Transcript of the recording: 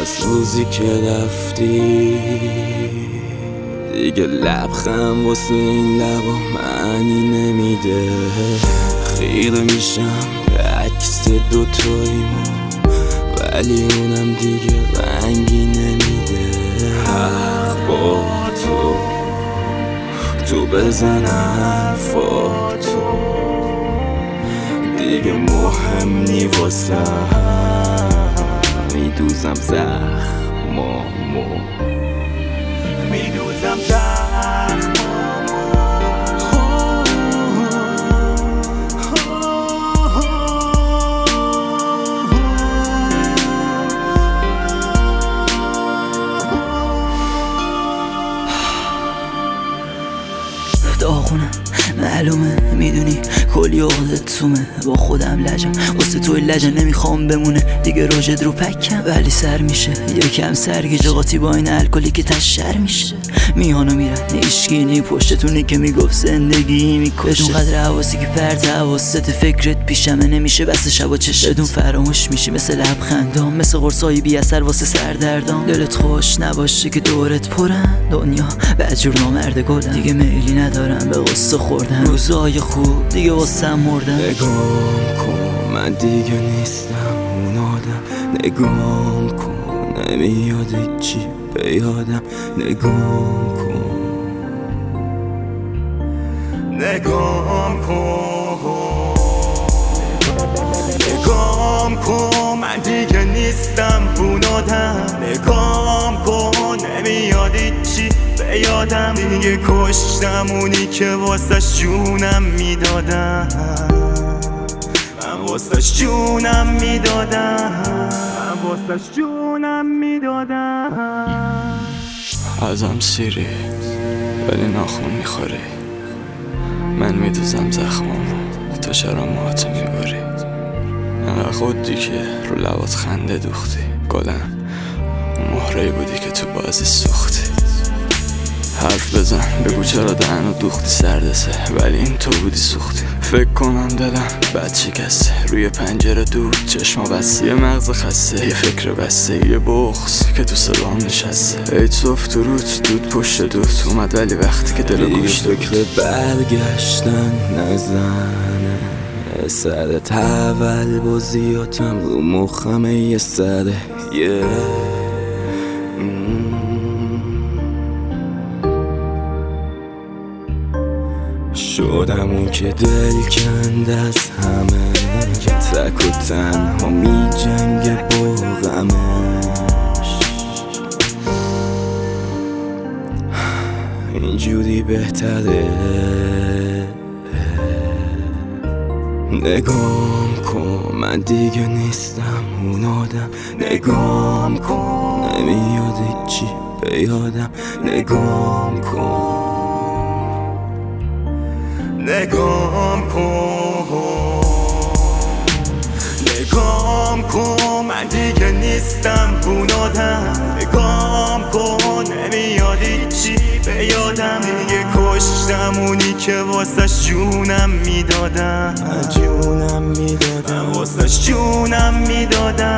از روزی که رفتی دیگه لبخند واسه این لبا معنی نمیده. خیره میشم به عکس دوتاییمون ولی اونم دیگه رنگی نمیده. حق با تو بزن حرفاتو دیگه مهم نی واسم. میدوزم زخمامو میدوزم داغونه معلومه میدونی کلی عقدت تومه. با خودم لجم واسه توی لجم نمیخوام بمونه دیگه روژت رو پکم ولی سر میشه یکم سرگیجه قاطی با این الکلی که تشر میشه. میانو میرن ایشگینی پشتتونی که میگفت زندگی میکشه. بدون قدر حواسی که پرت حواست فکرت پیشمه نمیشه بس شب و چش بدون فراموش میشی مثل لبخندام مثل قرصایی بی اثر واسه سردردان. دلت خوش نباشه که دورت پرن دنیا بدجور نامرد گلن دیگه میلی ندارم به قصه خوردن روزای خوب دیگه واسه مردن. نگام کن من دیگه نیستم اون آدم. نگام کن نمیاد چی به یادم. نگام کن نگام کن نگام کن من دیگه نیستم اون آدم. نگام کن نمیاد چی به یادم. دیگه کشتم اونی که واسش جونم میدادم. من واسش جونم میدادم. من واسش جونم میدادم. ازم سیری ولی ناخون میخوری. من میدوزم زخمامو تو چرا موهاتو میبری. انقدر خودی که رو لبات خنده دوختی. گلم اون مهره‌ای بودی که تو بازی سوختی. حرف بزن بگو چرا دهنو دوختی سردسه ولی این تو بودی سوختی. فکر کنم دلم بد شکسته روی پنجره دود چشما بسته. یه مغز خسته یه فکر بسته یه بغض که تو صدام نشسته. ای صف تو روت دود پشت دود اومد ولی وقتی که دلو گوش فکر برگشتن نزنه. سر تول بازیاتم رو مخمه یه سره شدم اون که دل کند از همه. تک و تنها می جنگه با غمش. اینجوری بهتره. نگام کن من دیگه نیستم اون آدم. نگام کن نمیاد چی به یادم. نگام کن نگام کن نگام کن من دیگه نیستم اون آدم. نگام کن نمیاد چی به یادم. دیگه کشتم اونی که واسش جونم میدادم. من واسش جونم میدادم.